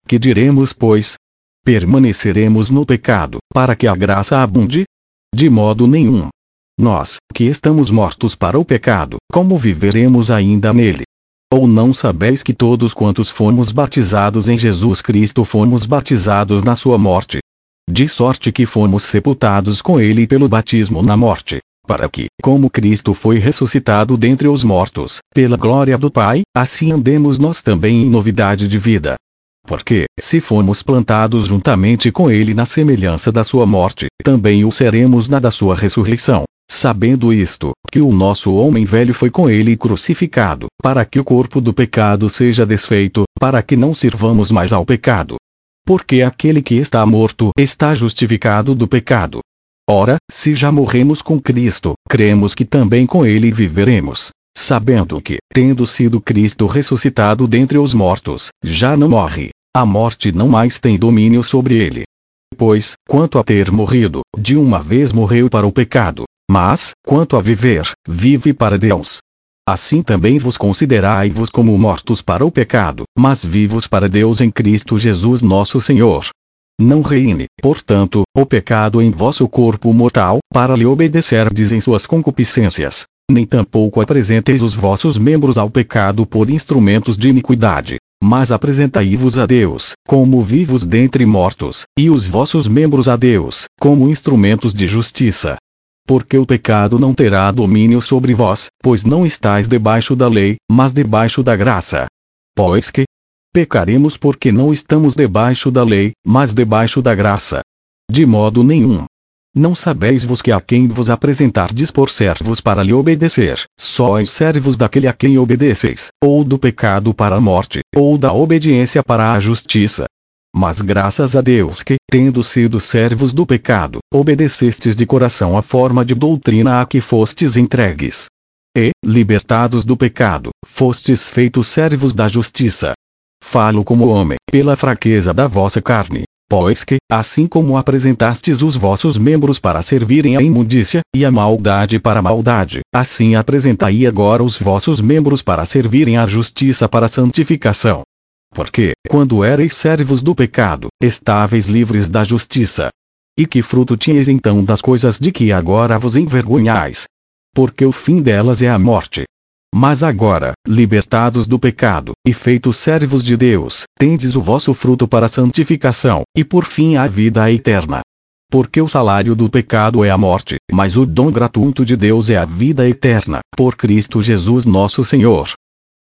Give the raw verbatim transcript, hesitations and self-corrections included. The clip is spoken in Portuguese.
Que diremos, pois? Permaneceremos no pecado, para que a graça abunde? De modo nenhum. Nós, que estamos mortos para o pecado, como viveremos ainda nele? Ou não sabeis que todos quantos fomos batizados em Jesus Cristo fomos batizados na sua morte? De sorte que fomos sepultados com ele pelo batismo na morte, para que, como Cristo foi ressuscitado dentre os mortos, pela glória do Pai, assim andemos nós também em novidade de vida. Porque, se fomos plantados juntamente com ele na semelhança da sua morte, também o seremos na da sua ressurreição. Sabendo isto, que o nosso homem velho foi com ele crucificado, para que o corpo do pecado seja desfeito, para que não sirvamos mais ao pecado. Porque aquele que está morto está justificado do pecado. Ora, se já morremos com Cristo, cremos que também com ele viveremos, sabendo que, tendo sido Cristo ressuscitado dentre os mortos, já não morre, a morte não mais tem domínio sobre ele. Pois, quanto a ter morrido, de uma vez morreu para o pecado, mas, quanto a viver, vive para Deus. Assim também vos considerai-vos como mortos para o pecado, mas vivos para Deus em Cristo Jesus nosso Senhor. Não reine, portanto, o pecado em vosso corpo mortal, para lhe obedecerdes em suas concupiscências, nem tampouco apresenteis os vossos membros ao pecado por instrumentos de iniquidade, mas apresentai-vos a Deus, como vivos dentre mortos, e os vossos membros a Deus, como instrumentos de justiça. Porque o pecado não terá domínio sobre vós, pois não estáis debaixo da lei, mas debaixo da graça. Pois que pecaremos porque não estamos debaixo da lei, mas debaixo da graça. De modo nenhum. Não sabeis vos que a quem vos apresentardes por servos para lhe obedecer, sois servos daquele a quem obedeceis, ou do pecado para a morte, ou da obediência para a justiça. Mas graças a Deus que, tendo sido servos do pecado, obedecestes de coração a forma de doutrina a que fostes entregues. E, libertados do pecado, fostes feitos servos da justiça. Falo como homem, pela fraqueza da vossa carne, pois que, assim como apresentastes os vossos membros para servirem à imundícia, e a maldade para a maldade, assim apresentai agora os vossos membros para servirem à justiça para a santificação. Porque, quando erais servos do pecado, estáveis livres da justiça. E que fruto tinhais então das coisas de que agora vos envergonhais? Porque o fim delas é a morte. Mas agora, libertados do pecado, e feitos servos de Deus, tendes o vosso fruto para a santificação, e por fim a vida eterna. Porque o salário do pecado é a morte, mas o dom gratuito de Deus é a vida eterna, por Cristo Jesus nosso Senhor.